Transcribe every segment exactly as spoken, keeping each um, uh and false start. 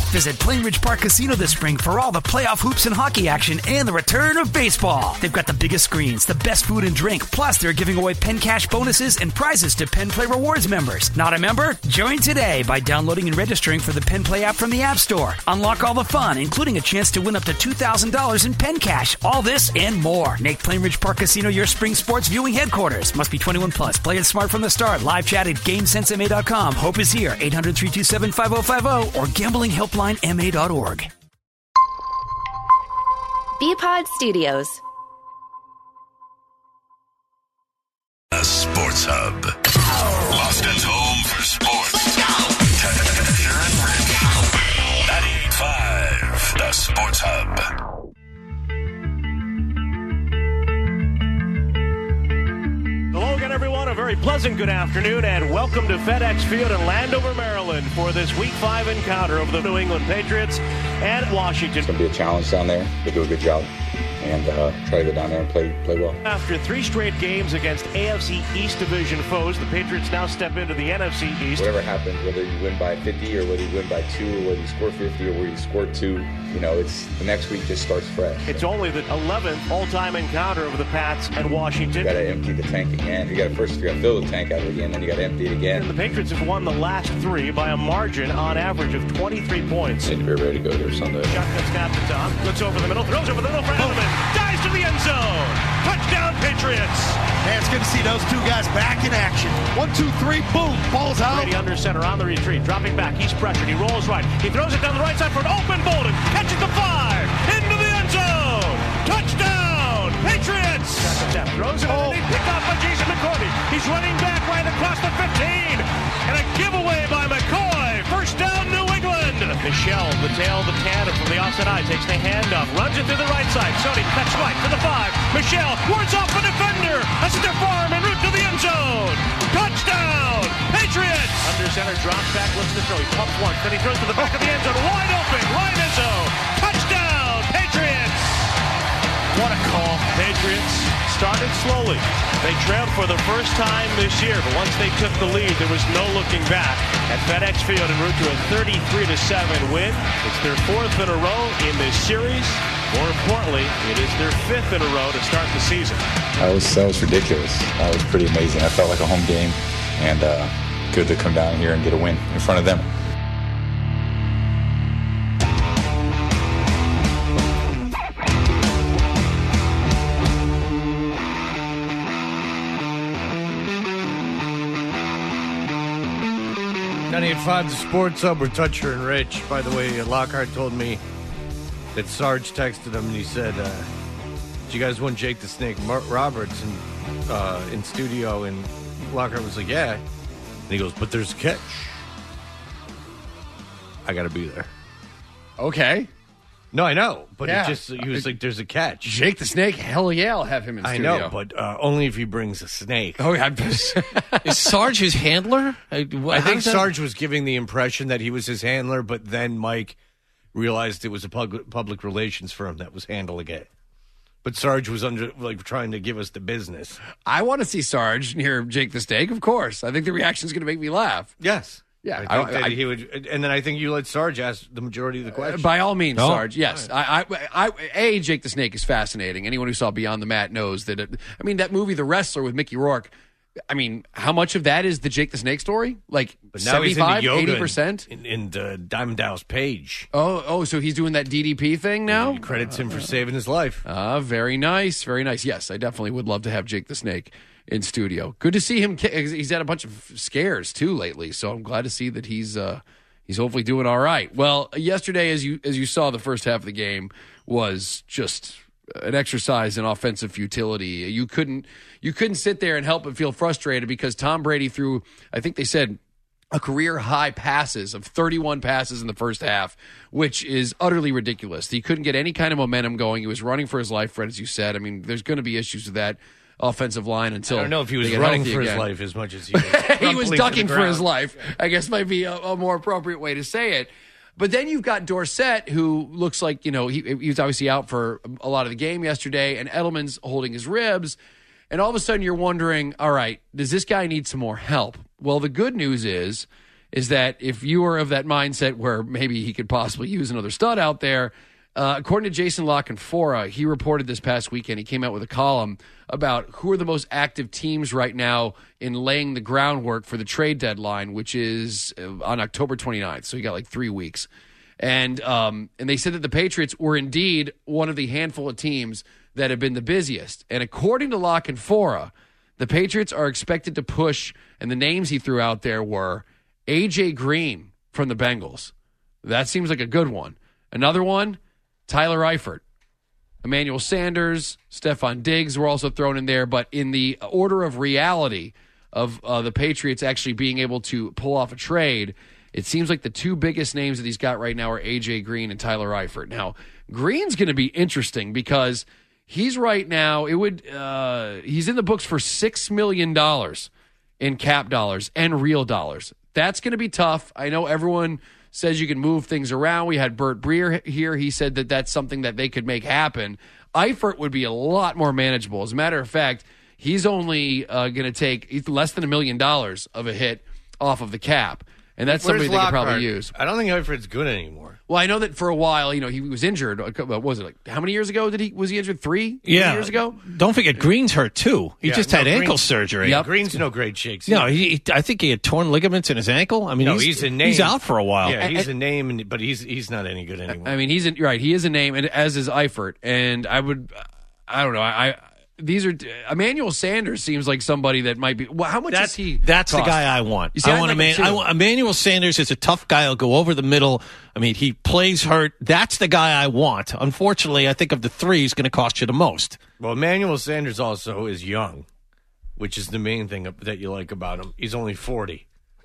Visit Plainridge Park Casino this spring for all the playoff hoops and hockey action and the return of baseball. They've got the biggest screens, the best food and drink, plus they're giving away Penn Cash bonuses and prizes to Penn Play Rewards members. Not a member? Join today by downloading and registering for the Penn Play app from the App Store. Unlock all the fun, including a chance to win up to two thousand dollars in Penn Cash. All this and more. Make Plainridge Park Casino your spring sports viewing headquarters. Must be twenty-one plus. Play it smart from the start. Live chat at GameSense M A dot com. Hope is here. eight hundred, three two seven, five oh five oh or gambling helpline M A dot org. B-Pod Studios. A Sports Hub. Boston's home for sports. ninety-eight point five, The Sports Hub. Hello again, everyone. A very pleasant good afternoon, and welcome to FedEx Field in Landover, Maryland, for this Week five encounter of the New England Patriots and Washington. It's going to be a challenge down there. They do a good job, and uh, try to go down there and play play well. After three straight games against A F C East Division foes, the Patriots now step into the N F C East. Whatever happens, whether you win by fifty or whether you win by two or whether you score fifty or whether you score two, you know, it's the next week just starts fresh. It's only the eleventh all-time encounter of the Pats and Washington. You got to empty the tank again. You got to first you got to fill the tank out again, then you got to empty it again. And the Patriots have won the last three by a margin on average of twenty-three points. And we're ready to go there Sunday. Shotgun snap to Tom. Looks over the middle, throws over the middle for Edelman. Dives to the end zone. Touchdown, Patriots. Man, it's good to see those two guys back in action. One, two, three, boom, ball's out. Brady under center on the retreat, dropping back. He's pressured. He rolls right. He throws it down the right side for an open Bolden. Catches the five. Into the end zone. Touchdown, Patriots. Step, throws it underneath. Picked off by Jason McCourty. He's running back right across the fifteen. And a giveaway by McCoy. First down, New England. Michelle, the tail of the tandem from the offside eye, takes the handoff, runs it through the right side. Sony cuts right for the five. Michelle wards off a defender. A stiff arm en route to the end zone. Touchdown, Patriots. Under center, drops back, looks to throw. He pumps once, then he throws to the back of the end zone. Wide open, Ryan Izzo. Touchdown, Patriots. What a call. Patriots started slowly. They trailed for the first time this year, but once they took the lead, there was no looking back at FedEx Field en route to a thirty-three to seven win. It's their fourth in a row in this series. More importantly, it is their fifth in a row to start the season. That was that was ridiculous. That was pretty amazing. I felt like a home game, and uh, good to come down here and get a win in front of them. ninety-eight point five, The Sports Hub. We're Toucher and Rich. By the way, Lockhart told me that Sarge texted him and he said, uh, "Do you guys want Jake the Snake Mar- Roberts in, uh, in studio?" And Lockhart was like, "Yeah." And he goes, "But there's a catch. I got to be there." Okay. No, I know, but Yeah. it just he was like, "There's a catch." Jake the Snake, hell yeah, I'll have him in I studio. know, but uh, only if he brings a snake. Oh, yeah. Is Sarge his handler? I, I think Sarge was giving the impression that he was his handler, but then Mike realized it was a public, public relations firm that was handling it. But Sarge was under like trying to give us the business. I want to see Sarge near Jake the Snake, of course. I think the reaction is going to make me laugh. Yes. Yeah, I think I- that I- he would, and then I think you let Sarge ask the majority of the questions. By all means, Oh, Sarge. Yes, I, I, I, a Jake the Snake is fascinating. Anyone who saw Beyond the Mat knows that. It, I mean, that movie, The Wrestler, with Mickey Rourke. I mean, how much of that is the Jake the Snake story? Like But now he's into seventy-five, yoga eighty percent. in, in uh, Diamond Dallas Page. Oh, oh, so he's doing that D D P thing now. He credits him for saving his life. Ah, very nice, very nice. Yes, I definitely would love to have Jake the Snake in studio. Good to see him. He's had a bunch of scares too lately, so I'm glad to see that he's uh, he's hopefully doing all right. Well, yesterday, as you as you saw, the first half of the game was just an exercise in offensive futility. You couldn't you couldn't sit there and help but feel frustrated because Tom Brady threw, I think they said, a career high passes of thirty-one passes in the first half, which is utterly ridiculous. He couldn't get any kind of momentum going. He was running for his life, Fred, as you said. I mean, there's going to be issues with that offensive line until I don't know if he was they get running healthy for again. his life as much as he was. He was crumpling to ducking the for his ground. life, I guess might be a, a more appropriate way to say it. But then you've got Dorsett, who looks like, you know, he, he was obviously out for a lot of the game yesterday, and Edelman's holding his ribs. And all of a sudden you're wondering, all right, does this guy need some more help? Well, the good news is is that if you are of that mindset where maybe he could possibly use another stud out there, uh, according to Jason La Canfora, he reported this past weekend, he came out with a column about who are the most active teams right now in laying the groundwork for the trade deadline, which is on October twenty-ninth. So you got like three weeks. And um, and they said that the Patriots were indeed one of the handful of teams that have been the busiest. And according to La Canfora, the Patriots are expected to push, and the names he threw out there were A J Green from the Bengals. That seems like a good one. Another one, Tyler Eifert. Emmanuel Sanders, Stephon Diggs were also thrown in there, but in the order of reality of uh, the Patriots actually being able to pull off a trade, it seems like the two biggest names that he's got right now are A J Green and Tyler Eifert. Now, Green's going to be interesting because he's right now, it would uh, he's in the books for six million dollars in cap dollars and real dollars. That's going to be tough. I know everyone says you can move things around. We had Burt Breer here. He said that that's something that they could make happen. Eifert would be a lot more manageable. As a matter of fact, he's only uh, going to take less than a million dollars of a hit off of the cap. And that's Where's somebody they could Lockhart? probably use. I don't think Eifert's good anymore. Well, I know that for a while, you know, he was injured. What was it like? How many years ago did he was he injured? Three? Yeah. Three years ago? Don't forget, Green's hurt too. He Yeah, just no, had ankle Green's- surgery. Yep. Green's no great shakes. No, he, he- I think he had torn ligaments in his ankle. I mean, No, he's, he's a name. He's out for a while. Yeah, he's a name, and, but he's he's not any good anymore. I mean, he's in, right. He is a name, and as is Eifert. And I would, I don't know. I, I these are Emmanuel Sanders seems like somebody that might be. Well, how much That's, is he? that's the cost? guy I want. You see, I I'd want like him Eman- I too. want Emmanuel Sanders is a tough guy. He'll go over the middle. I mean, he plays hurt. That's the guy I want. Unfortunately, I think of the three, he's going to cost you the most. Well, Emmanuel Sanders also is young, which is the main thing that you like about him. He's only forty.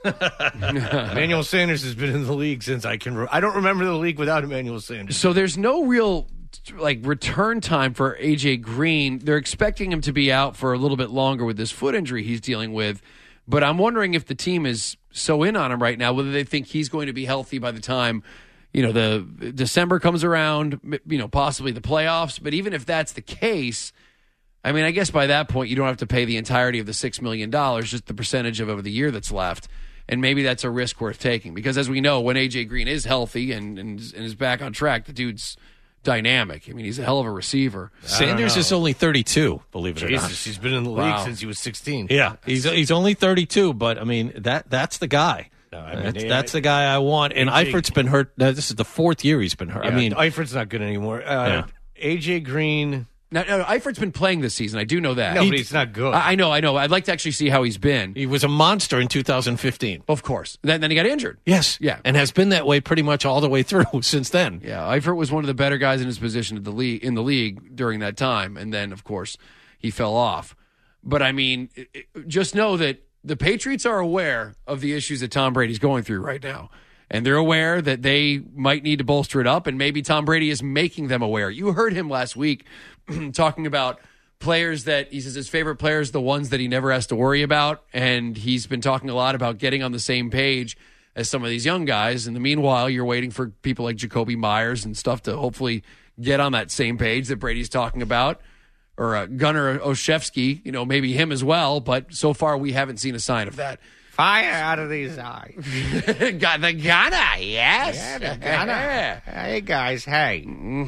Emmanuel Sanders has been in the league since I can. Re- I don't remember the league without Emmanuel Sanders. So there's no real like return time for A J Green. They're expecting him to be out for a little bit longer with this foot injury he's dealing with. But I'm wondering if the team is so in on him right now, whether they think he's going to be healthy by the time, you know, the December comes around, you know, possibly the playoffs. But even if that's the case, I mean, I guess by that point you don't have to pay the entirety of the six million dollars, just the percentage of, of the year that's left. And maybe that's a risk worth taking. Because as we know, when A J Green is healthy and, and, and is back on track, the dude's dynamic. I mean, he's a hell of a receiver. Sanders is only thirty-two, believe it or not. Jesus, he's been in the league Wow. since he was sixteen. Yeah, he's he's only thirty-two, but I mean that that's the guy. No, I mean, that's, yeah, that's the guy I want. And A J Eifert's been hurt. Now, this is the fourth year he's been hurt. Yeah, I mean, Eifert's not good anymore. Uh, Yeah. A J Green. Now, now, Eifert's been playing this season. I do know that. No, but he's not good. I, I know, I know. I'd like to actually see how he's been. he was a monster in two thousand fifteen. Of course. Then, then he got injured. Yes, Yeah. and has been that way pretty much all the way through since then. Yeah, Eifert was one of the better guys in his position at the league, in the league during that time. And then, of course, he fell off. But, I mean, it, it, just know that the Patriots are aware of the issues that Tom Brady's going through right now. And they're aware that they might need to bolster it up, and maybe Tom Brady is making them aware. You heard him last week talking about players that he says his favorite players, the ones that he never has to worry about. And he's been talking a lot about getting on the same page as some of these young guys. In the meanwhile, you're waiting for people like Jacoby Myers and stuff to hopefully get on that same page that Brady's talking about. Or uh, Gunnar Olszewski, you know, maybe him as well. But so far, we haven't seen a sign of that. Fire out of these eyes. Got the Gunner, yes. Yeah, the Gunner. Hey, guys, hey.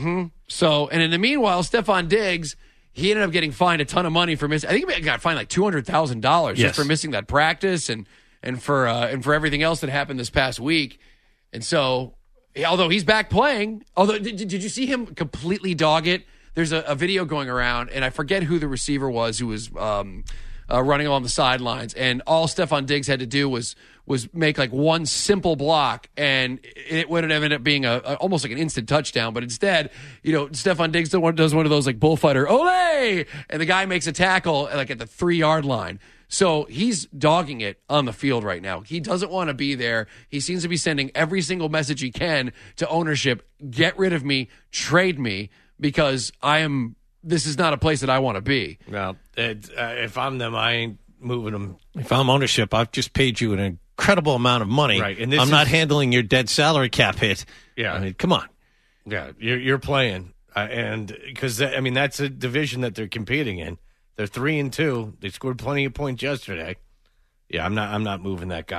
So, and in the meanwhile, Stephon Diggs, he ended up getting fined a ton of money for missing. I think he got fined like two hundred thousand dollars Yes. just for missing that practice and and for uh, and for everything else that happened this past week. And so, although he's back playing, although did, did you see him completely dog it? There's a, a video going around, and I forget who the receiver was who was um, uh, running along the sidelines, and all Stephon Diggs had to do was was make like one simple block, and it would have ended up being a, a almost like an instant touchdown. But instead, you know, Stephon Diggs does one of those like bullfighter ole, and the guy makes a tackle like at the three yard line. So he's dogging it on the field right now. He doesn't want to be there. He seems to be sending every single message he can to ownership: get rid of me, trade me, because I am. This is not a place that I want to be. Well, it, uh, if I'm them, I ain't moving them. If I'm ownership, I've just paid you an incredible amount of money. Right, and this I'm not is- handling your dead salary cap hit. Yeah. I mean, come on. Yeah, you're, you're playing, uh, and because I mean that's a division that they're competing in. They're three and two. They scored plenty of points yesterday. Yeah, I'm not. I'm not moving that guy.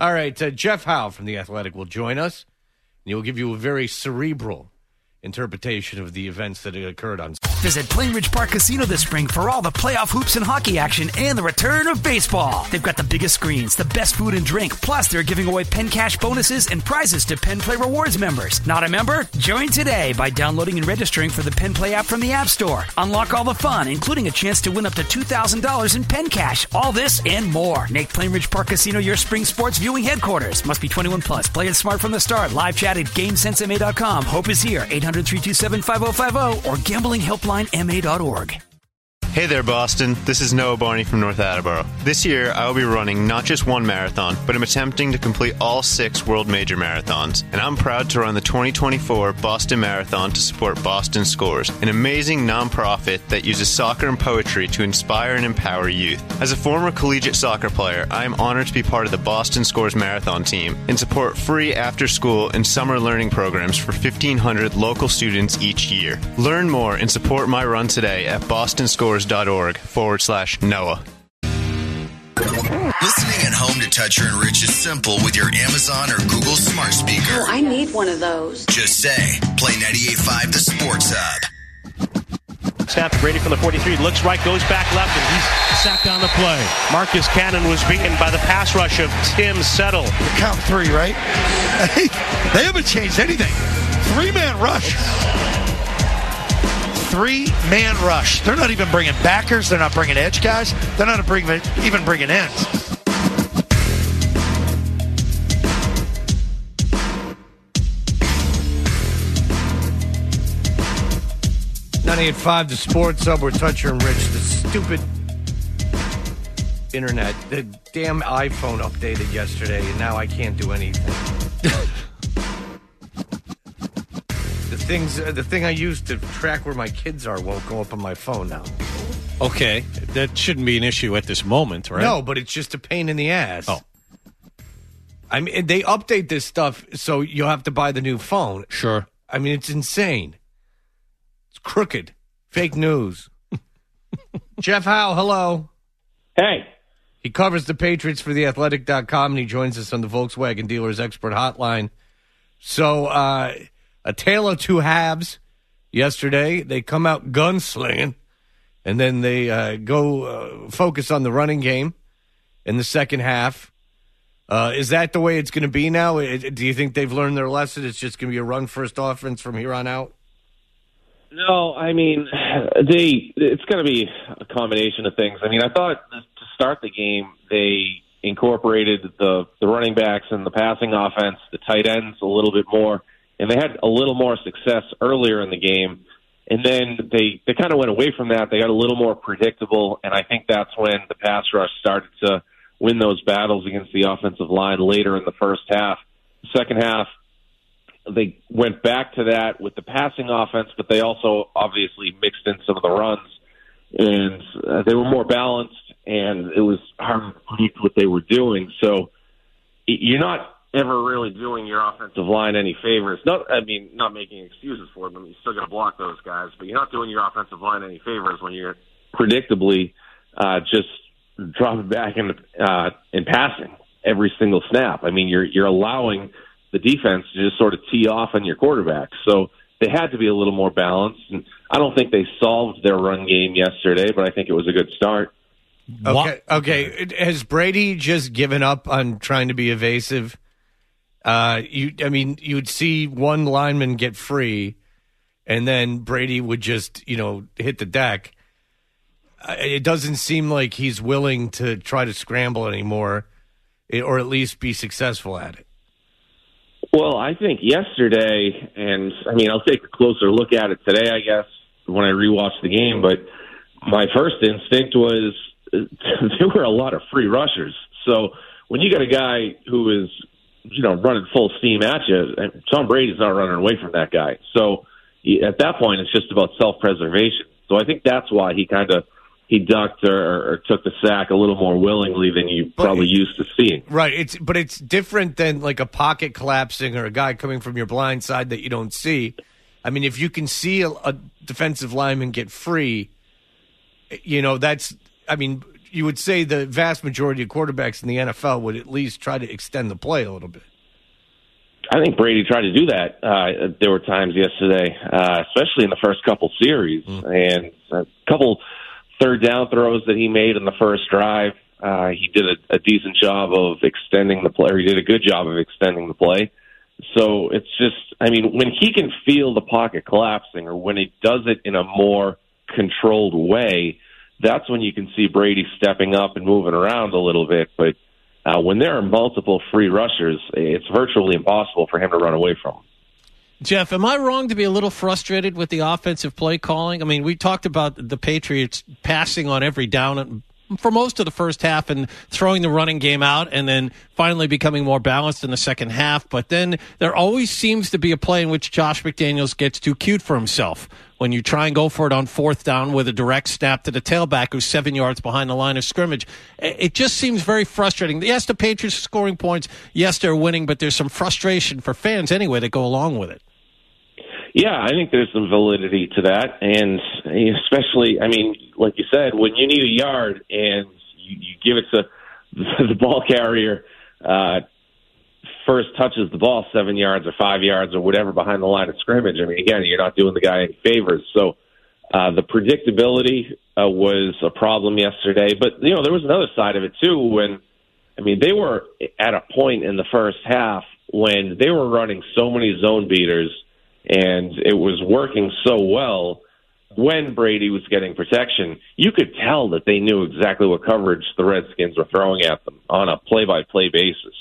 All right, uh, Jeff Howe from The Athletic will join us, and he will give you a very cerebral interpretation of the events that occurred on. Visit Plainridge Park Casino this spring for all the playoff hoops and hockey action and the return of baseball. They've got the biggest screens, the best food and drink, plus they're giving away Penn Cash bonuses and prizes to Penn Play Rewards members. Not a member? Join today by downloading and registering for the Penn Play app from the App Store. Unlock all the fun, including a chance to win up to two thousand dollars in Penn Cash. All this and more. Make Plainridge Park Casino your spring sports viewing headquarters. Must be twenty-one plus. Play it smart from the start. Live chat at GameSense M A dot com. Hope is here. eight hundred, three two seven, five oh five oh or gambling helpline M A dot org. Hey there, Boston. This is Noah Barney from North Attleboro. This year, I will be running not just one marathon, but I'm attempting to complete all six World Major Marathons. And I'm proud to run the twenty twenty-four Boston Marathon to support Boston Scores, an amazing nonprofit that uses soccer and poetry to inspire and empower youth. As a former collegiate soccer player, I am honored to be part of the Boston Scores Marathon team and support free after-school and summer learning programs for fifteen hundred local students each year. Learn more and support my run today at bostonscores.org forward slash Noah. Listening at home to Toucher and Rich is simple with your Amazon or Google smart speaker. Oh, I need one of those. Just say, play ninety-eight point five The Sports Hub. Snap Brady from the forty-three, looks right, goes back left, and he's sacked on the play. Marcus Cannon was beaten by the pass rush of Tim Settle. Count three, right? They haven't changed anything. Three-man rush. Three-man rush. They're not even bringing backers. They're not bringing edge guys. They're not bringing, even bringing ends. ninety-eight point five The Sports Hub. We're Toucher and Rich. The stupid internet. The damn iPhone updated yesterday, and now I can't do anything. The things, uh, the thing I used to track where my kids are won't go up on my phone now. Okay, that shouldn't be an issue at this moment, right? No, but it's just a pain in the ass. Oh. I mean, they update this stuff so you'll have to buy the new phone. Sure. I mean, it's insane. It's crooked. Fake news. Jeff Howe, hello. Hey. He covers the Patriots for the athletic dot com, and he joins us on the Volkswagen Dealers Expert Hotline. So, uh, a tale of two halves yesterday. They come out gunslinging, and then they uh, go uh, focus on the running game in the second half. Uh, is that the way it's going to be now? It, do you think they've learned their lesson? It's just going to be a run-first offense from here on out? No, I mean, they. It's going to be a combination of things. I mean, I thought to start the game, they incorporated the, the running backs and the passing offense, the tight ends a little bit more, and they had a little more success earlier in the game. And then they, they kind of went away from that. They got a little more predictable, and I think that's when the pass rush started to win those battles against the offensive line later in the first half. The second half, they went back to that with the passing offense, but they also obviously mixed in some of the runs, and uh, they were more balanced, and it was hard to predict what they were doing. So you're not ever really doing your offensive line any favors. Not, I mean, not making excuses for them. You still got to block those guys, but you're not doing your offensive line any favors when you're predictably uh, just dropping back in uh, in passing every single snap. I mean, you're you're allowing the defense to just sort of tee off on your quarterback. So they had to be a little more balanced. And I don't think they solved their run game yesterday, but I think it was a good start. Okay. Okay. Has Brady just given up on trying to be evasive? Uh, you, I mean, you'd see one lineman get free, and then Brady would just, you know, hit the deck. Uh, it doesn't seem like he's willing to try to scramble anymore, or at least be successful at it. Well, I think yesterday, and I mean, I'll take a closer look at it today, I guess, when I rewatch the game, but my first instinct was there were a lot of free rushers. So when you got a guy who is, you know, running full steam at you, Tom Brady's not running away from that guy. So at that point, it's just about self-preservation. So I think that's why he kind of he ducked or, or took the sack a little more willingly than you but probably used to seeing. Right. It's but it's different than like a pocket collapsing or a guy coming from your blind side that you don't see. I mean, if you can see a, a defensive lineman get free, you know, that's, I mean, you would say the vast majority of quarterbacks in the N F L would at least try to extend the play a little bit. I think Brady tried to do that. Uh, there were times yesterday, uh, especially in the first couple series, mm. and a couple third down throws that he made in the first drive. Uh, he did a, a decent job of extending the play, or he did a good job of extending the play. So it's just, I mean, when he can feel the pocket collapsing, or when he does it in a more controlled way, that's when you can see Brady stepping up and moving around a little bit. But uh, when there are multiple free rushers, it's virtually impossible for him to run away from them. Jeff, am I wrong to be a little frustrated with the offensive play calling? I mean, we talked about the Patriots passing on every down for most of the first half and throwing the running game out and then finally becoming more balanced in the second half. But then there always seems to be a play in which Josh McDaniels gets too cute for himself when you try and go for it on fourth down with a direct snap to the tailback who's seven yards behind the line of scrimmage. It just seems very frustrating. Yes, the Patriots are scoring points. Yes, they're winning, but there's some frustration for fans anyway that go along with it. Yeah, I think there's some validity to that, and especially, I mean, like you said, when you need a yard and you, you give it to the ball carrier, uh, first touches the ball seven yards or five yards or whatever behind the line of scrimmage. I mean, again, you're not doing the guy any favors. So uh, the predictability uh, was a problem yesterday. But, you know, there was another side of it, too, when, I mean, they were at a point in the first half when they were running so many zone beaters, and it was working so well when Brady was getting protection. You could tell that they knew exactly what coverage the Redskins were throwing at them on a play-by-play basis.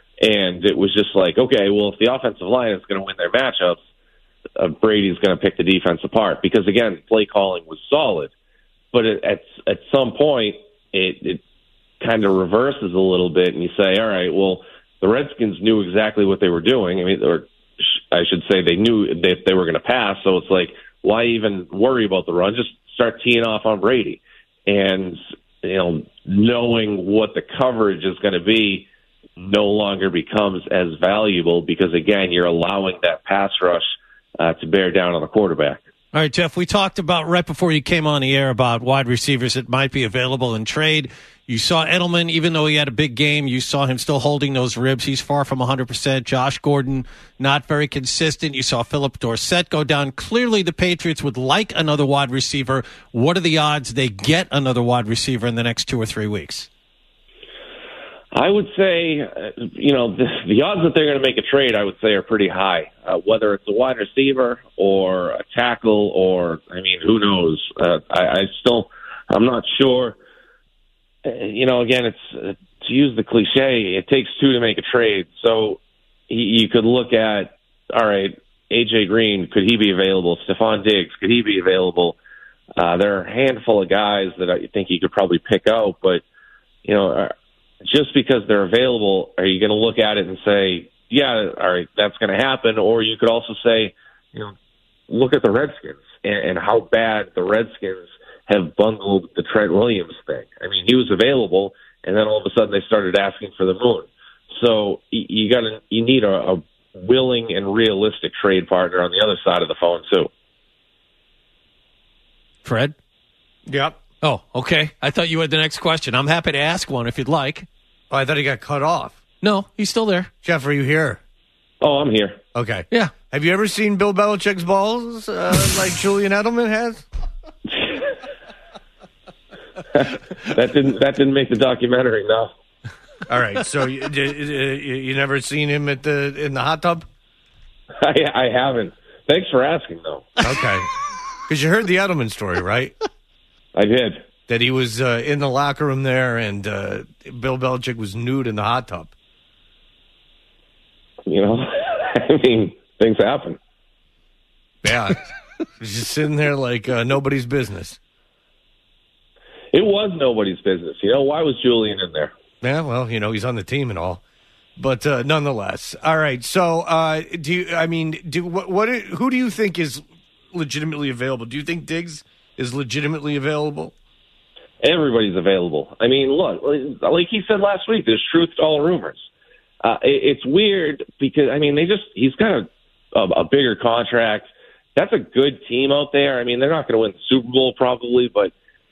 And it was just like, okay, well, if the offensive line is going to win their matchups, uh, Brady's going to pick the defense apart. Because, again, play calling was solid. But it, at at some point, it, it kind of reverses a little bit, and you say, all right, well, the Redskins knew exactly what they were doing. I mean, or I should say they knew that they were going to pass, so it's like, why even worry about the run? Just start teeing off on Brady. And, you know, knowing what the coverage is going to be no longer becomes as valuable because, again, you're allowing that pass rush uh, to bear down on the quarterback. All right, Jeff, we talked about right before you came on the air about wide receivers that might be available in trade. You saw Edelman, even though he had a big game, you saw him still holding those ribs. He's far from one hundred percent. Josh Gordon, not very consistent. You saw Philip Dorsett go down. Clearly, the Patriots would like another wide receiver. What are the odds they get another wide receiver in the next two or three weeks? I would say, uh, you know, the, the odds that they're going to make a trade, I would say, are pretty high. Uh, whether it's a wide receiver or a tackle or, I mean, who knows? Uh, I, I still, I'm not sure. Uh, you know, again, it's uh, to use the cliche, it takes two to make a trade. So he, you could look at, all right, A J Green, could he be available? Stephon Diggs, could he be available? Uh, there are a handful of guys that I think you could probably pick out, but, you know, uh, just because they're available, are you going to look at it and say, yeah, all right, that's going to happen? Or you could also say, you know, look at the Redskins and, and how bad the Redskins have bungled the Trent Williams thing. I mean, he was available, and then all of a sudden they started asking for the moon. So you got to, you need a, a willing and realistic trade partner on the other side of the phone too. Fred? Yep. Oh, okay. I thought you had the next question. I'm happy to ask one if you'd like. Oh, I thought he got cut off. No, he's still there. Jeff, are you here? Oh, I'm here. Okay. Yeah. Have you ever seen Bill Belichick's balls uh, like Julian Edelman has? that didn't that didn't make the documentary, no. All right. So you, you, you never seen him at the in the hot tub? I, I haven't. Thanks for asking, though. Okay. Because you heard the Edelman story, right? I did. That he was uh, in the locker room there, and uh, Bill Belichick was nude in the hot tub. You know, I mean, things happen. Yeah. He's just sitting there like uh, nobody's business. It was nobody's business. You know, why was Julian in there? Yeah, well, you know, he's on the team and all. But uh, nonetheless. All right. So, uh, do you, I mean, do what, what? Who do you think is legitimately available? Do you think Diggs is legitimately available? Everybody's available. I mean, look, like he said last week, there's truth to all rumors. Uh, it, it's weird because, I mean, they just, he's got a, a, a bigger contract. That's a good team out there. I mean, they're not going to win the Super Bowl probably, but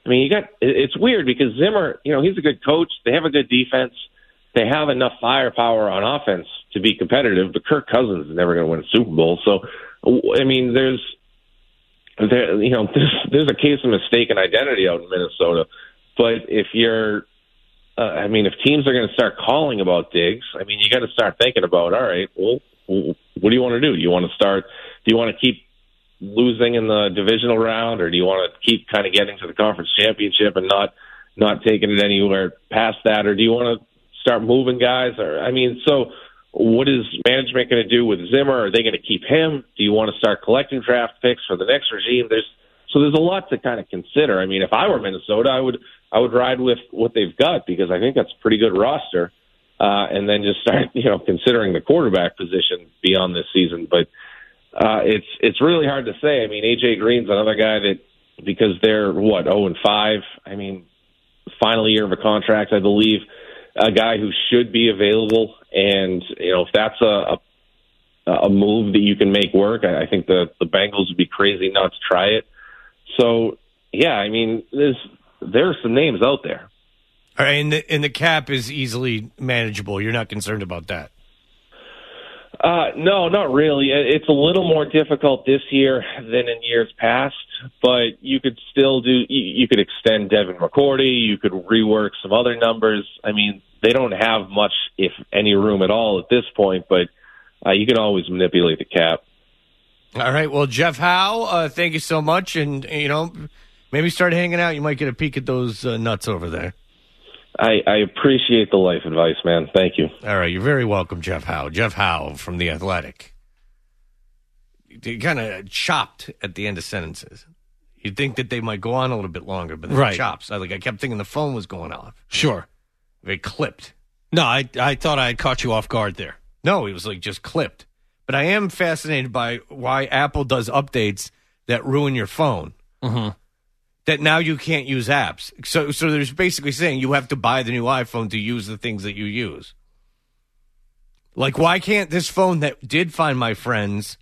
I mean, you got it's weird because Zimmer, you know, he's a good coach. They have a good defense. They have enough firepower on offense to be competitive, but Kirk Cousins is never going to win a Super Bowl. So, I mean, there's, there, you know, there's, there's a case of mistaken identity out in Minnesota. But if you're, uh, I mean, if teams are going to start calling about Diggs, I mean, you got to start thinking about, all right, well, what do you want to do? Do you want to start? Do you want to keep losing in the divisional round, or do you want to keep kind of getting to the conference championship and not not taking it anywhere past that, or do you want to start moving guys? Or I mean, so what is management going to do with Zimmer? Are they going to keep him? Do you want to start collecting draft picks for the next regime? There's so there's a lot to kind of consider. I mean, if I were Minnesota, I would I would ride with what they've got because I think that's a pretty good roster, uh, and then just start you know considering the quarterback position beyond this season, but. Uh, it's it's really hard to say. I mean, A J Green's another guy that because they're what oh and five. I mean, final year of a contract, I believe, a guy who should be available. And you know, if that's a a, a move that you can make work, I, I think the the Bengals would be crazy not to try it. So yeah, I mean, there's there are some names out there. All right, and the and the cap is easily manageable. You're not concerned about that. Uh, no, not really. It's a little more difficult this year than in years past, but you could still do, you could extend Devin McCourty, you could rework some other numbers. I mean, they don't have much, if any, room at all at this point, but uh, you can always manipulate the cap. All right, well, Jeff Howe, uh, thank you so much, and, you know, maybe start hanging out. You might get a peek at those uh, nuts over there. I, I appreciate the life advice, man. Thank you. All right, you're very welcome, Jeff Howe. Jeff Howe from The Athletic. You kind of chopped at the end of sentences. You'd think that they might go on a little bit longer, but then right. chops. I, like, I kept thinking the phone was going off. Sure. They clipped. No, I I thought I had caught you off guard there. No, it was like just clipped. But I am fascinated by why Apple does updates that ruin your phone. Mm-hmm. That now you can't use apps. So so there's basically saying you have to buy the new iPhone to use the things that you use. Like, why can't this phone that did find my friends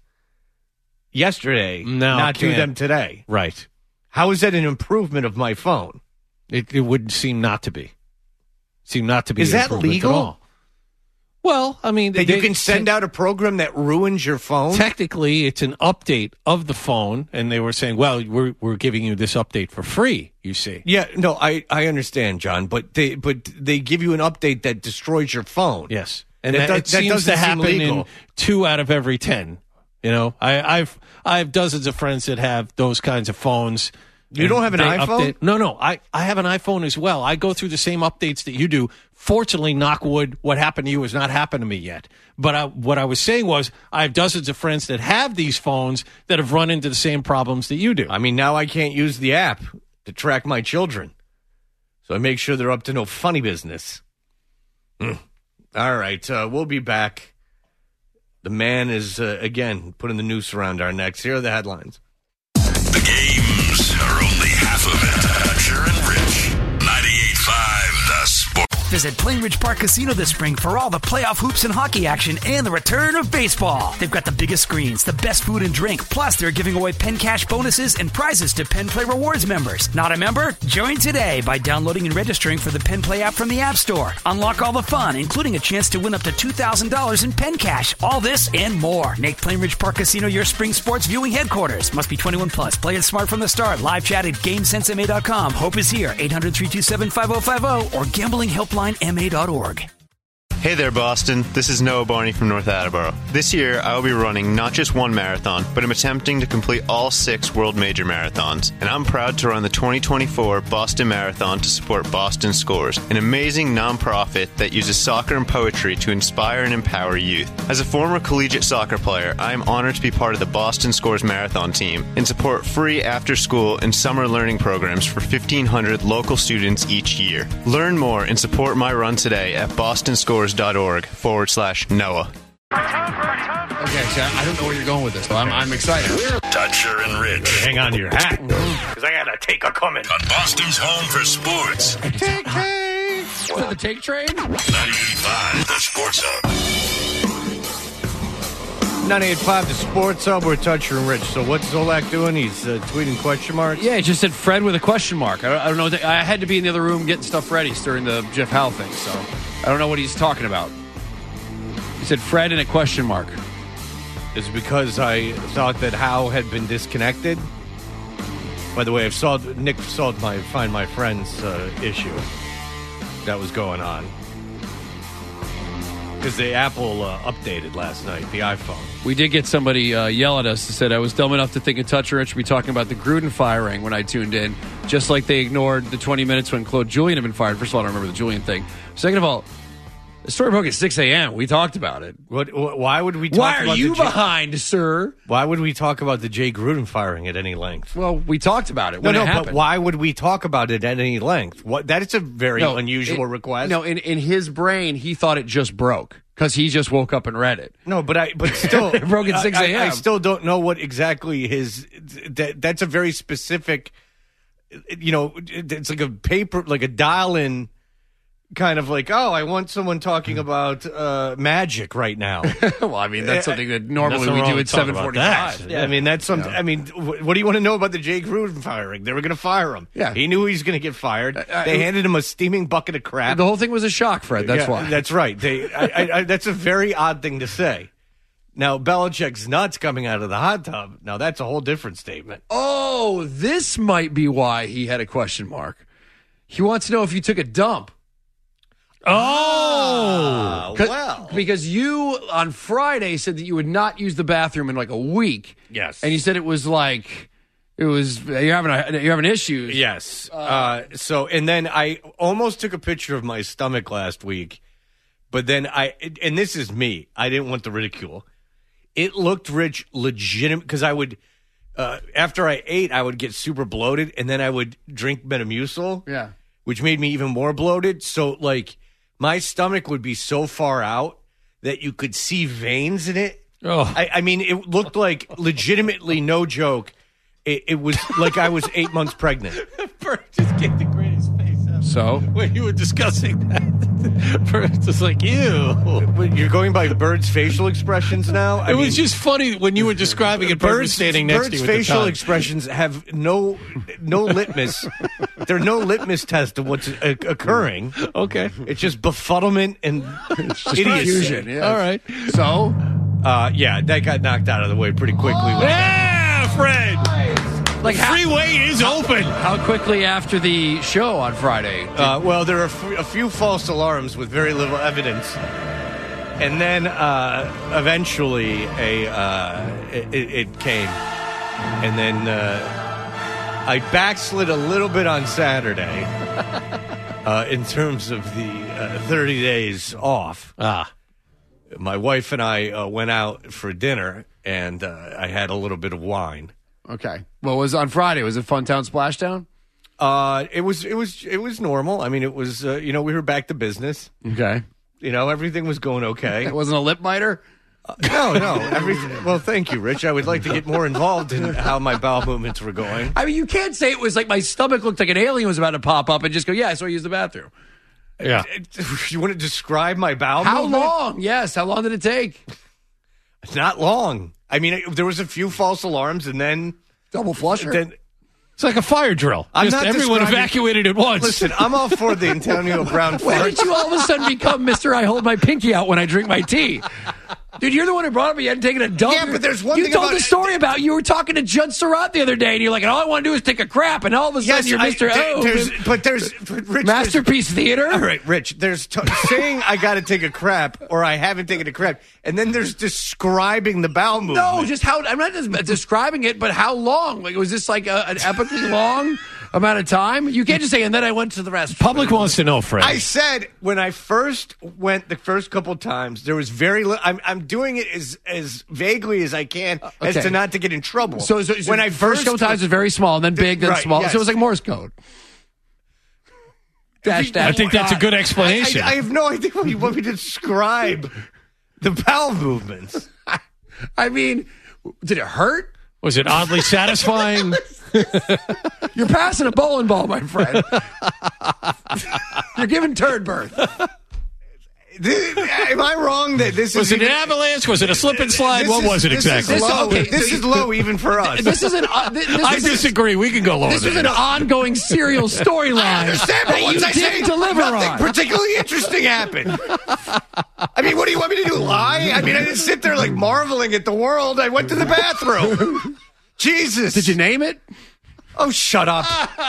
yesterday no, not do can't. them today? Right. How is that an improvement of my phone? It, it would seem not to be. Seem not to be. Is an that improvement legal? At all. Well, I mean, that they, you can send out a program that ruins your phone? Technically, it's an update of the phone, and they were saying, well, we're we're giving you this update for free, you see. Yeah, no, I, I understand, John, but they but they give you an update that destroys your phone. Yes. And that, that, that, it seems doesn't to happen seem legal. in two out of every ten. You know, I, I've I have dozens of friends that have those kinds of phones. You don't have an iPhone? Update. No, no. I, I have an iPhone as well. I go through the same updates that you do. Fortunately, knock wood, what happened to you has not happened to me yet. But I, what I was saying was I have dozens of friends that have these phones that have run into the same problems that you do. I mean, now I can't use the app to track my children. So I make sure they're up to no funny business. Mm. All right. Uh, we'll be back. The man is, uh, again, putting the noose around our necks. Here are the headlines. The games are only half of it. Dutcher and Rich. ninety-eight point five The Sport. Visit Plainridge Park Casino this spring for all the playoff hoops and hockey action and the return of baseball. They've got the biggest screens, the best food and drink, plus they're giving away Penn Cash bonuses and prizes to Penn Play Rewards members. Not a member? Join today by downloading and registering for the Penn Play app from the App Store. Unlock all the fun, including a chance to win up to two thousand dollars in Penn Cash. All this and more. Make Plainridge Park Casino your spring sports viewing headquarters. Must be twenty-one plus. Play it smart from the start. Live chat at game sense m a dot com. Hope is here. eight hundred, three two seven, five oh five oh or gambling helpline m a dot org. Hey there, Boston. This is Noah Barney from North Attleboro. This year, I will be running not just one marathon, but I'm attempting to complete all six World Major Marathons. And I'm proud to run the twenty twenty-four Boston Marathon to support Boston Scores, an amazing nonprofit that uses soccer and poetry to inspire and empower youth. As a former collegiate soccer player, I am honored to be part of the Boston Scores Marathon team and support free after-school and summer learning programs for fifteen hundred local students each year. Learn more and support my run today at bostonscores.org forward slash Noah. Okay, so I don't know where you're going with this, but I'm, I'm excited. Dutcher and Rich. Hang on to your hat, because I got a take a coming. On Boston's home for sports. Take, take. Is that the take train? ninety-eight point five The Sports Hub. ninety-eight point five, the Sports Hub. We're Toucher and Rich. So what's Zolak doing? He's uh, tweeting question marks? Yeah, he just said Fred with a question mark. I don't, I don't know. What the, I had to be in the other room getting stuff ready during the Jeff Howe thing, so I don't know what he's talking about. He said Fred and a question mark. Is it because I thought that Howe had been disconnected? By the way, I've solved, Nick solved my Find My Friends uh, issue that was going on. Because the Apple uh, updated last night, the iPhone. We did get somebody uh, yell at us that said I was dumb enough to think a Toucher Rich should be talking about the Gruden firing when I tuned in, just like they ignored the twenty minutes when Claude Julien had been fired. First of all, I don't remember the Julien thing. Second of all, the story broke at six a.m. We talked about it. What? Why would we talk Why about are you the J- behind, sir? Why would we talk about the Jay Gruden firing at any length? Well, we talked about it No, when no, it happened. but why would we talk about it at any length? What? That is a very No, unusual it- request. No, in, in his brain, he thought it just broke because he just woke up and read it. No, but I, but still, It broke at six I- a.m. I, I still don't know what exactly his. That, that's a very specific. You know, it's like a paper, like a dial-in kind of like. Oh, I want someone talking about uh, magic right now. Well, I mean, that's something that normally Nothing we wrong do with at talking seven about forty-five. that. Yeah, I mean, that's something. I mean, wh- what do you want to know about the Jay Gruden firing? They were going to fire him. Yeah. He knew he was going to get fired. They handed him a steaming bucket of crap. The whole thing was a shock, Fred. That's Yeah, why. That's right. They. I, I, I, that's a very odd thing to say. Now, Belichick's nuts coming out of the hot tub. Now, that's a whole different statement. Oh, this might be why he had a question mark. He wants to know if you took a dump. Oh, well. Because you, on Friday, said that you would not use the bathroom in like a week. Yes. And you said it was like, it was, you're having, a, you're having issues. Yes. Uh, so, and then I almost took a picture of my stomach last week, but then I, and this is me, I didn't want the ridicule. It looked, Rich, legitimate, because I would, uh, after I ate, I would get super bloated, and then I would drink Metamucil. Yeah. Which made me even more bloated. So, like, my stomach would be so far out that you could see veins in it. Oh. I, I mean, it looked like, legitimately, no joke, it, it was like I was eight months pregnant. Bert just gave the greatest face ever. So? When you were discussing that, Bert's just like, ew. But you're going by Bird's facial expressions now? I it mean, was just funny when you were describing it. Bert was Bird's, standing next Bird's to you at the facial time. expressions have no no litmus. They're no litmus test of what's uh, occurring. Okay. It's just befuddlement and idiocy. Confusion. Yes. All right. So? Uh, yeah, that got knocked out of the way pretty quickly. when- Yeah, Fred. Like the how- freeway is open. How quickly after the show on Friday? Uh, well, there are f- a few false alarms with very little evidence, and then uh, eventually a uh, it, it came, and then uh, I backslid a little bit on Saturday uh, in terms of the uh, thirty days off. Ah. My wife and I uh, went out for dinner, and uh, I had a little bit of wine. Okay. Well, was on Friday? Was it Funtown Splashdown? Uh, it was it was it was normal. I mean, it was uh, you know we were back to business. Okay. You know everything was going okay. It wasn't a lip biter? Uh, no, no. Everything. Well, thank you, Rich. I would like to get more involved in how my bowel movements were going. I mean, you can't say it was like my stomach looked like an alien was about to pop up and just go, yeah, so I used the bathroom. Yeah. You want to describe my bowel How movement? long? Yes. How long did it take? Not long. I mean, it, there was a few false alarms, and then double flusher. Then It's like a fire drill. I'm Just not everyone describing- evacuated at once. Listen, I'm all for the Antonio Brown. When fart. did you all of a sudden become Mister I hold my pinky out when I drink my tea? Dude, you're the one who brought up you hadn't taken a dump. Yeah, but there's one you thing told about the story about you were talking to Judd Surratt the other day, and you're like, all I want to do is take a crap, and all of a sudden Yes, you're I- Mister there- O. there's- but there's but Rich, Masterpiece Theater? All right, Rich. There's t- saying I got to take a crap or I haven't taken a crap, and then there's describing the bowel movement. No, just how I'm not just describing it, but how long? Like, was this like a, an epically long amount of time? You can't just say, and then I went to the rest. Public wants to know, Fred. I said when I first went the first couple times, there was very little. I'm, I'm doing it as as vaguely as I can as okay. to not to get in trouble. So, so, so when I first couple times it was very small, then big, then Right, small. yes. So it was like Morse code. Dash, dash. I think that's a good explanation. I, I, I have no idea what you want me to describe the bowel movements. I mean, did it hurt? Was it oddly satisfying? You're passing a bowling ball, my friend. You're giving turd birth. Am I wrong that this was is it an avalanche? Was it a slip and slide? This What is- was it this exactly? Is low. Okay, This so- is low even for us. This is an. Uh, this, this I is, disagree. We can go lower This than is an that. ongoing serial I storyline understand, but that once you I say didn't deliver nothing on. particularly interesting happened. I mean, what do you want me to do? Lie? I mean, I didn't sit there like marveling at the world. I went to the bathroom. Jesus. Did you name it? Oh, shut up.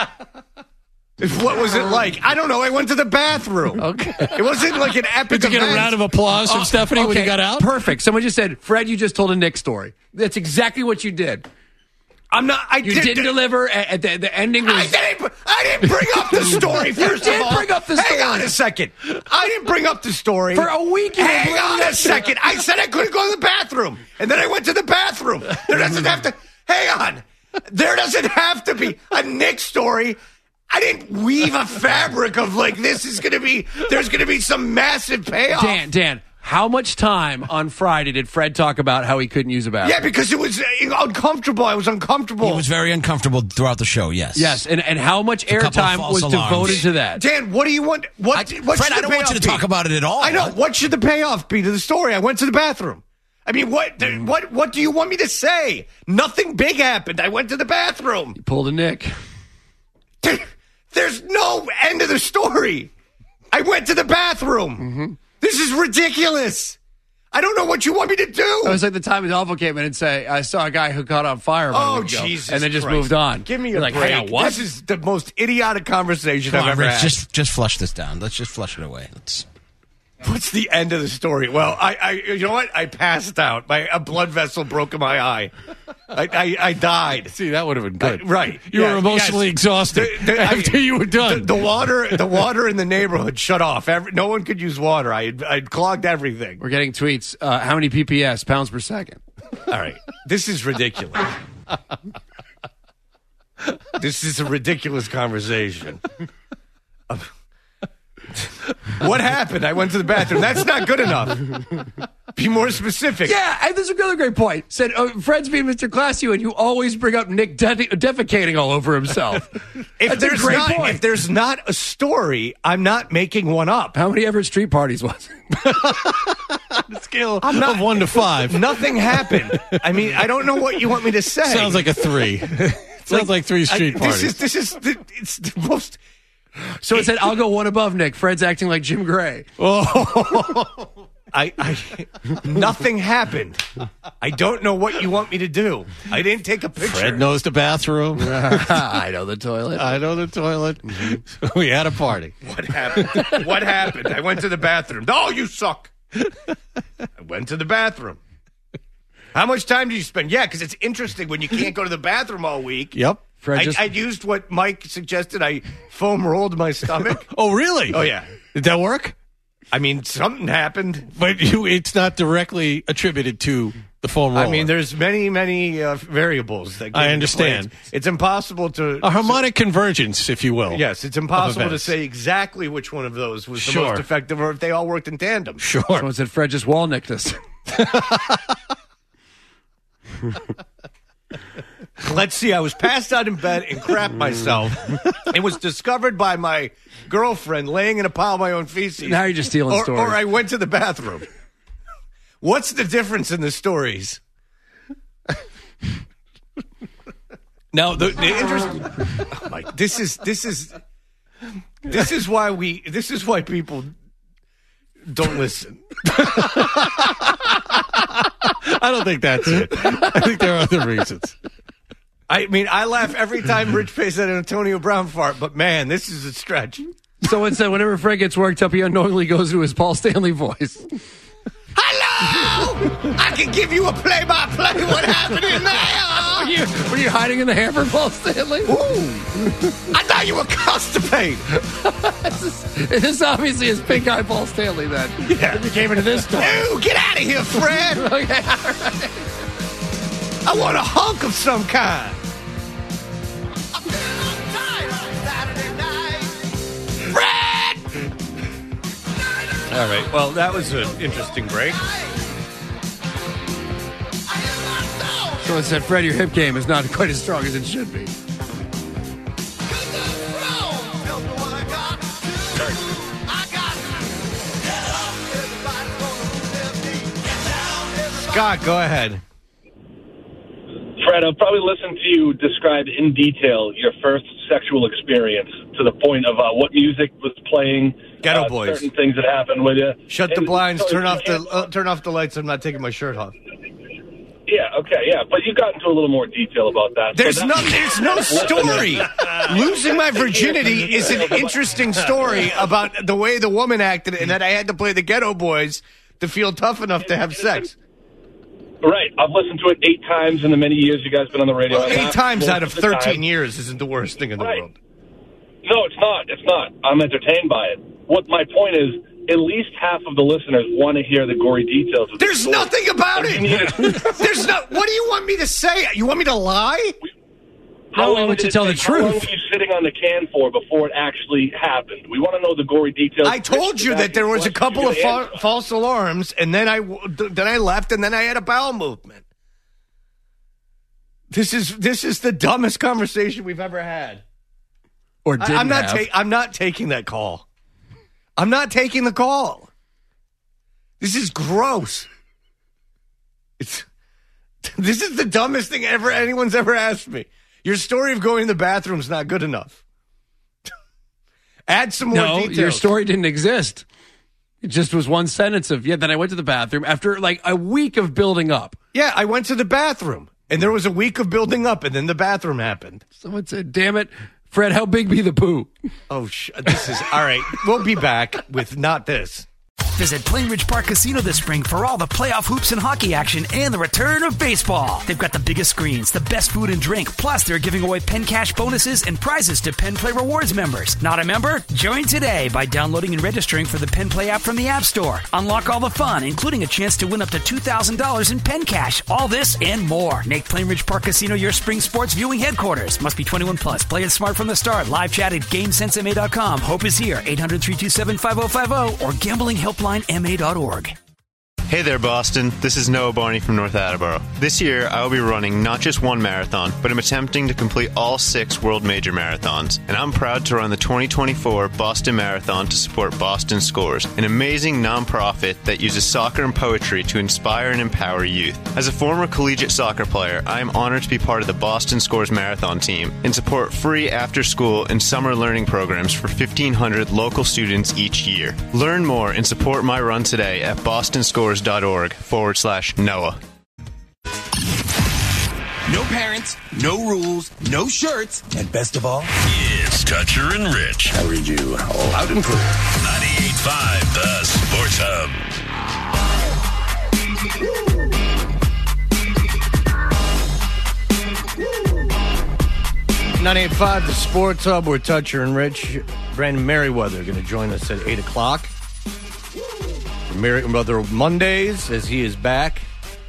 What was it like? I don't know. I went to the bathroom. Okay. It wasn't like an epic Did you get a event. round of applause from Oh, Stephanie when okay, you got out? Perfect. Someone just said, Fred, you just told a Nick story. That's exactly what you did. I'm not. I You did, didn't deliver. At the, the ending was. I didn't. I didn't bring up the story. First did of all, bring up the Hang story. on a second. I didn't bring up the story For a week, you were Hang bringing on up a second. I said I couldn't go to the bathroom, and then I went to the bathroom. There doesn't have to. Hang on. There doesn't have to be a Nick story. I didn't weave a fabric of like this is going to be. There's going to be some massive payoff. Dan, Dan, how much time on Friday did Fred talk about how he couldn't use a bathroom? Yeah, because it was uh, uncomfortable. I was uncomfortable. He was very uncomfortable throughout the show, yes. Yes, and, and how much a couple of airtime false was alarms. devoted to that? Dan, what do you want? What? I- what Fred, should I the don't want you to payoff talk be? about it at all. I know. What should the payoff be to the story? I went to the bathroom. I mean, what? What? What do you want me to say? Nothing big happened. I went to the bathroom. You pulled a Nick. There's no end of the story. I went to the bathroom. Mm-hmm. This is ridiculous. I don't know what you want me to do. It was like the time his Alpha came in and say, I saw a guy who caught on fire about a Oh, week ago," Jesus and then just Christ. moved on. Give me a You're like, break. hang on, what? This is the most idiotic conversation Come I've on, ever Rich, had. just just flush this down. Let's just flush it away. Let's. What's the end of the story? Well, I, I you know what? I passed out. My a blood vessel broke in my eye. I, I, I died. See, that would have been good. I- right. You Yeah, were emotionally yes. exhausted The- the- after I- you were done. The, the water, the water in the neighborhood shut off. Every, no one could use water. I had, I'd clogged everything. We're getting tweets. Uh, how many P P S, pounds per second? All right, this is ridiculous. This is a ridiculous conversation. What happened? I went to the bathroom. That's not good enough. Be more specific. Yeah, and this is another great point. Said, uh, Fred's being Mister Classy, and you always bring up Nick de- defecating all over himself. If That's a there's great not, point. if there's not a story, I'm not making one up. How many ever street parties was it? Scale I'm not, of one to five. Nothing happened. I mean, I don't know what you want me to say. Sounds like a three. Sounds like, three street I, parties. This is this is the, it's the most. So it said, I'll go one above Nick. Fred's acting like Jim Gray. Oh. I, I nothing happened. I don't know what you want me to do. I didn't take a picture. Fred knows the bathroom. I know the toilet. I know the toilet. Mm-hmm. We had a party. What happened? What happened? I went to the bathroom. Oh, you suck. I went to the bathroom. How much time did you spend? Yeah, because it's interesting when you can't go to the bathroom all week. Yep. Fred I, just- I used what Mike suggested. I foam rolled my stomach. Oh, really? Oh, yeah. Did that work? I mean, something happened. But you, it's not directly attributed to the foam roller. I mean, there's many, many uh, variables that. go I into understand. play. It's, it's impossible to a harmonic convergence, if you will. Yes, it's impossible to events. say exactly which one of those was the Sure. most effective, or if they all worked in tandem. Sure. Someone said Fred just wall nicked us. Let's see. I was passed out in bed and crapped myself. It was discovered by my girlfriend laying in a pile of my own feces. Now you're just stealing or, stories. Or I went to the bathroom. What's the difference in the stories? Now the, the interest. Oh my, this is this is this is why we. This is why people don't listen. I don't think that's it. I think there are other reasons. I mean, I laugh every time Rich pays that Antonio Brown fart, but man, this is a stretch. Someone said whenever Fred gets worked up, he unknowingly goes to his Paul Stanley voice. Hello! I can give you a play-by-play what happened in Were there. you, were you hiding in the hamper, Paul Stanley? Ooh. I thought you were constipated. This is obviously his pink eye Paul Stanley then. Yeah. If you came into this store. Ooh, get out of here, Fred. Okay, all right. I want a hunk of some kind. Fred! All right, well, that was an interesting break. Someone said, Fred, your hip game is not quite as strong as it should be. Scott, go ahead. Fred, I've probably listened to you describe in detail your first sexual experience to the point of uh, what music was playing, Ghetto uh, Boys. certain things that happened with you. Shut the And blinds, so turn you off the can't- uh, turn off the lights. I'm not taking my shirt off. Yeah, okay, yeah, but you got into a little more detail about that. There's So no, that- there's no story. Losing my virginity is an interesting story about the way the woman acted, and that I had to play the Ghetto Boys to feel tough enough to have sex. Right, I've listened to it eight times in the many years you guys been on the radio. Well, I eight laughed times most out of the thirteen time. years isn't the worst thing in the Right. world. No, it's not. It's not. I'm entertained by it. What my point is, at least half of the listeners want to hear the gory details. Of the There's story. nothing about And you need it. There's no. What do you want me to say? You want me to lie? How No, we long want did to it tell the take- How long truth. were you sitting on the can for before it actually happened? We want to know the gory details. I told you that there was a couple of fa- false alarms, and then I w- then I left, and then I had a bowel movement. This is this is the dumbest conversation we've ever had. Or I, didn't I'm not. have. Ta- I'm not taking that call. I'm not taking the call. This is gross. It's. This is the dumbest thing ever anyone's ever asked me. Your story of going to the bathroom is not good enough. Add some more no, details. your story didn't exist. It just was one sentence of, yeah, then I went to the bathroom after like a week of building up. Yeah, I went to the bathroom, and there was a week of building up, and then the bathroom happened. Someone said, damn it, Fred, how big be the poo? Oh, sh- this is, all right, we'll be back with not this. Visit Plainridge Park Casino this spring for all the playoff hoops and hockey action and the return of baseball. They've got the biggest screens, the best food and drink, plus they're giving away Penn Cash bonuses and prizes to Penn Play Rewards members. Not a member? Join today by downloading and registering for the Penn Play app from the App Store. Unlock all the fun, including a chance to win up to two thousand dollars in Penn Cash. All this and more. Make Plainridge Park Casino your spring sports viewing headquarters. Must be twenty-one plus. Play it smart from the start. Live chat at GameSense M A dot com. Hope is here. eight hundred, three two seven, five oh five oh or gambling helpline M A dot org. Hey there, Boston. This is Noah Barney from North Attleboro. This year, I will be running not just one marathon, but I'm attempting to complete all six world major marathons. And I'm proud to run the twenty twenty-four Boston Marathon to support Boston Scores, an amazing nonprofit that uses soccer and poetry to inspire and empower youth. As a former collegiate soccer player, I am honored to be part of the Boston Scores Marathon team and support free after-school and summer learning programs for fifteen hundred local students each year. Learn more and support my run today at bostonscores.org forward slash Noah. No parents, no rules, no shirts, and best of all, It's Toucher and Rich. I read you loud and clear. ninety-eight point five The Sports Hub. nine eighty-five, the Sports Hub. We're Toucher and Rich. Brandon Merriweather going to join us at eight o'clock. Merriweather Mondays, as he is back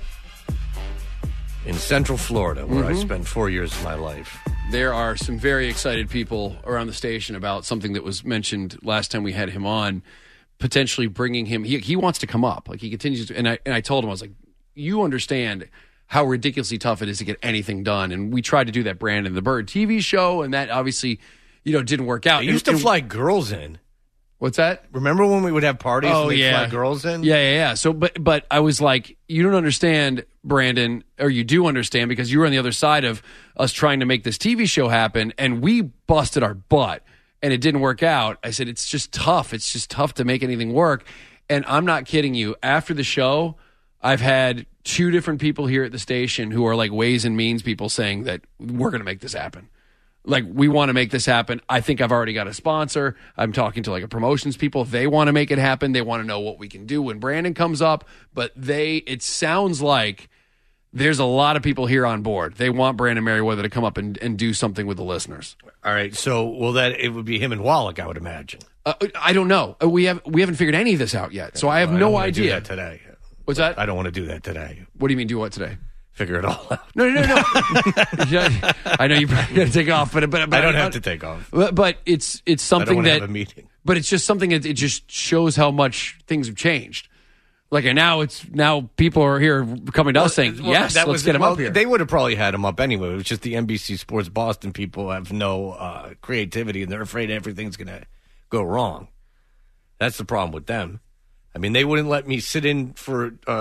in Central Florida, where I Mhm. spent four years of my life. There are some very excited people around the station about something that was mentioned last time we had him on, potentially bringing him. He, he wants to come up. Like he continues to, and I, and I told him, I was like, you understand how ridiculously tough it is to get anything done. And we tried to do that Brandon the Bird T V show, and that obviously, you know, didn't work out. They used And- to fly girls in. What's that? Remember when we would have parties Oh and they'd yeah, fly girls in? Yeah, yeah, yeah. So, but but I was like, you don't understand, Brandon, or you do understand because you were on the other side of us trying to make this T V show happen, and we busted our butt, and it didn't work out. I said it's just tough. It's just tough to make anything work, and I'm not kidding you. After the show, I've had two different people here at the station who are like ways and means people saying that we're going to make this happen. Like, we want to make this happen. I think I've already got a sponsor. I'm talking to like a promotions people. If they want to make it happen, they want to know what we can do when Brandon comes up. But they, it sounds like there's a lot of people here on board. They want Brandon Merriweather to come up and, and do something with the listeners. All right. So, well, that it would be him and Wallach, I would imagine. Uh, I don't know. We have we haven't figured any of this out yet. So I have Well, I no don't wanna idea. do that today. What's that? I don't want to do that today. What do you mean, do what today? Figure it all out. No, no, no, no. I know you're probably going to take off, but, but, but I don't have to take off. But, but it's it's I don't something wanna that have a meeting. But it's just something that it just shows how much things have changed. Like, and now it's now people are here coming to us saying, Well, yes, that let's was, get him well, up here. They would have probably had him up anyway. It was just the N B C Sports Boston people have no uh, creativity, and they're afraid everything's going to go wrong. That's the problem with them. I mean, they wouldn't let me sit in for uh,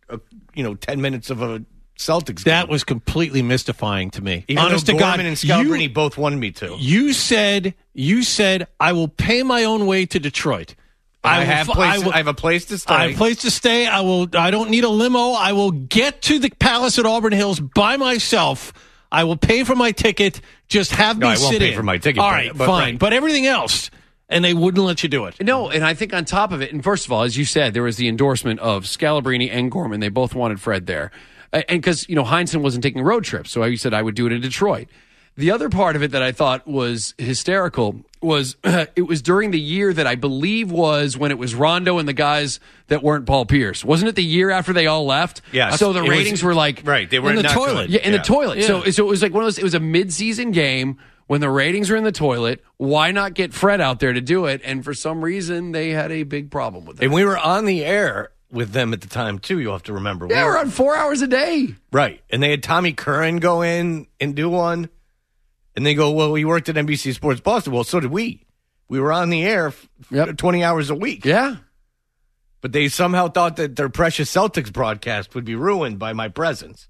a, you know, ten minutes of a Celtics game. That was completely mystifying to me. Even Honest though to Gorman God, and Scalabrini you, both wanted me to. You said, you said, I will pay my own way to Detroit. I, will have f- place, I, will, I have a place to stay. I have a place to stay. I will. I don't need a limo. I will get to the Palace at Auburn Hills by myself. I will pay for my ticket. Just have no, me I won't sit pay in. for my ticket. All but, right, but, fine. Right. But everything else, and they wouldn't let you do it. No, and I think on top of it, and first of all, as you said, there was the endorsement of Scalabrini and Gorman. They both wanted Fred there. And because, you know, Heinsohn wasn't taking road trips, so I said I would do it in Detroit. The other part of it that I thought was hysterical was uh, it was during the year that I believe was when it was Rondo and the guys that weren't Paul Pierce. Wasn't it the year after they all left? Yeah. So the it ratings was, were like right. They were in the not toilet. Good. Yeah, in yeah. the toilet. Yeah. So, so it was like one of those. It was a mid-season game when the ratings were in the toilet. Why not get Fred out there to do it? And for some reason, they had a big problem with it. And we were on the air with them at the time too. You'll have to remember. Yeah, we we're on four hours a day. Right, and they had Tommy Curran go in and do one, and they go, "Well, we worked at N B C Sports Boston." Well, so did we. We were on the air f- Yep. twenty hours a week. Yeah. But they somehow thought that their precious Celtics broadcast would be ruined by my presence.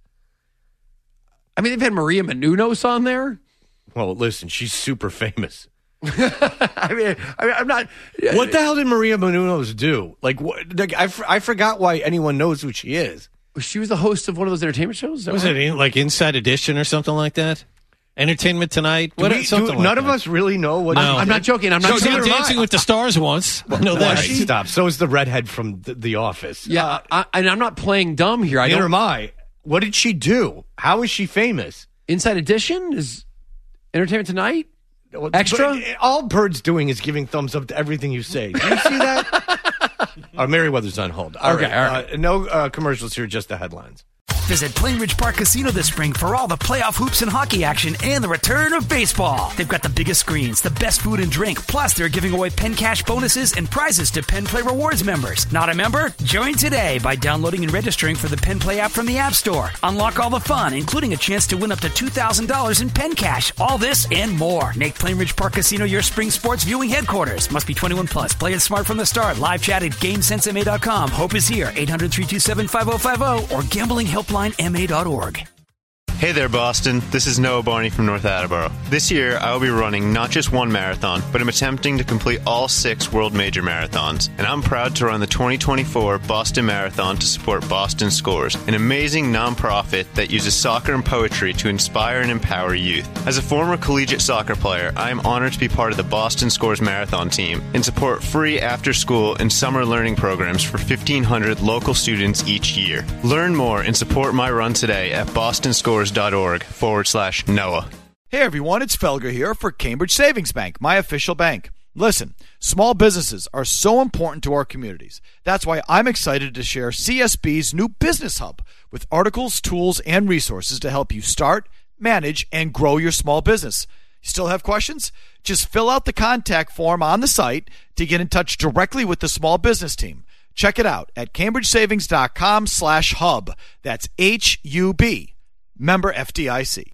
I mean, they've had Maria Menounos on there. Well, listen, she's super famous. I mean, I mean, I'm not. What the hell did Maria Menounos do? Like, what, like I, f- I forgot why anyone knows who she is. She was the host of one of those entertainment shows. Is that Was right? it in, like Inside Edition or something like that? Entertainment Tonight? Do What, we- do- something like none of that. us really know what. No. she I'm did. not joking. I'm So not she joking. was Dancing with the Stars once. I know All that. right, stop. So is the redhead from the, the Office. Yeah, Uh, I, and I'm not playing dumb here. I neither don't. am I. What did she do? How is she famous? Inside Edition is Entertainment Tonight. Extra? But all Bird's doing is giving thumbs up to everything you say. Do you see that? uh, Merriweather's on hold. All Okay, right. all right. Uh, no uh, commercials here, just the headlines. Visit Plainridge Park Casino this spring for all the playoff hoops and hockey action and the return of baseball. They've got the biggest screens, the best food and drink, plus they're giving away Penn Cash bonuses and prizes to Penn Play Rewards members. Not a member? Join today by downloading and registering for the Penn Play app from the App Store. Unlock all the fun, including a chance to win up to two thousand dollars in Penn Cash. All this and more. Make Plainridge Park Casino your spring sports viewing headquarters. Must be twenty-one plus. Play it smart from the start. Live chat at GameSense M A dot com. Hope is here. eight hundred, three two seven, five oh five oh or gambling helpline M A dot org. Hey there, Boston. This is Noah Barney from North Attleboro. This year, I will be running not just one marathon, but I'm attempting to complete all six World Major Marathons. And I'm proud to run the twenty twenty-four Boston Marathon to support Boston Scores, an amazing nonprofit that uses soccer and poetry to inspire and empower youth. As a former collegiate soccer player, I am honored to be part of the Boston Scores Marathon team and support free after-school and summer learning programs for fifteen hundred local students each year. Learn more and support my run today at bostonscores.org forward slash Noah. Hey everyone, it's Felger here for Cambridge Savings Bank, my official bank. Listen, small businesses are so important to our communities. That's why I'm excited to share C S B's new Business Hub with articles, tools, and resources to help you start, manage, and grow your small business. You still have questions? Just fill out the contact form on the site to get in touch directly with the small business team. Check it out at cambridgesavings.com slash hub. That's H U B. Member F D I C.